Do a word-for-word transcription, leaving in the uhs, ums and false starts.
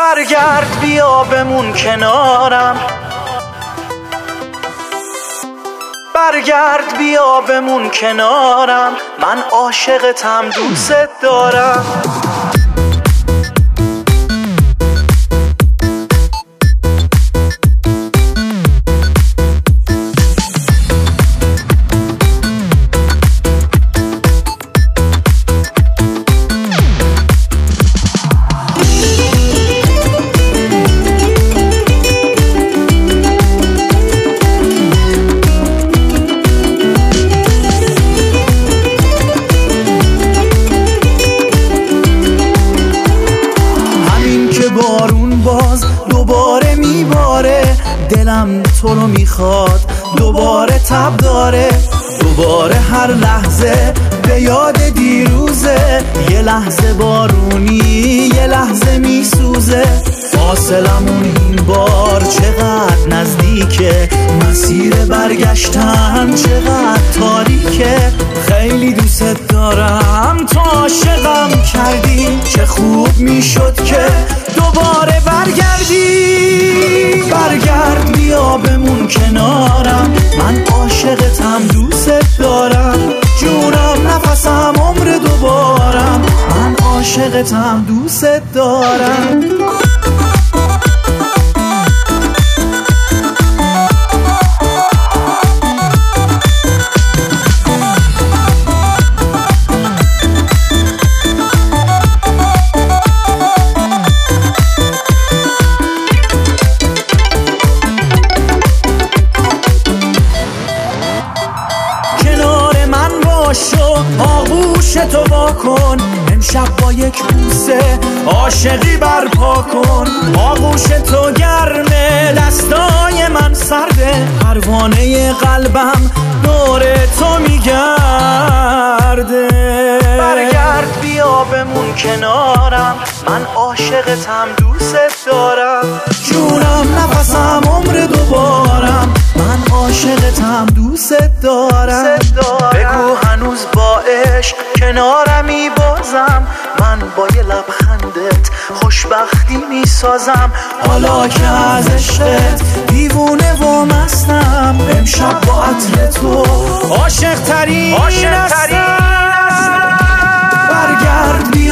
برگرد بیا بمون کنارم، برگرد بیا بمون کنارم، من عاشقتم دوست دارم. بارون باز دوباره میباره، دلم تو رو میخواد دوباره تب داره، دوباره هر لحظه به یاد دیروزه، یه لحظه بارونی یه لحظه میسوزه، فاصلمون این بار چقدر نزدیکه، مسیر برگشتن چقدر تاریکه، خیلی دوست دارم تو عاشقم کردی، چه خوب میشد که دوباره برگردی، برگرد بیا بمون کنارم، من عاشقتم دوست دارم، جونم نفسم عمر دوبارم، من عاشقتم دوست دارم. آغوش تو واکن امشب با یک بوسه عاشقی برپا کن، آغوش تو گرمه دستای من سرده، پروانه قلبم دور تو میگرده، برگرد بیا بمون کنارم، من عاشقتم دوست دارم، جونم نفسم عمر دوبارم، من عاشقتم دوست دارم. بگو هنوز با عشق کنارمی بازم، من با یه لبخندت خوشبختی میسازم، حالا که از عشقت دیوونه و مستم، امشب با عطر تو عاشق ترین هستم، برگرد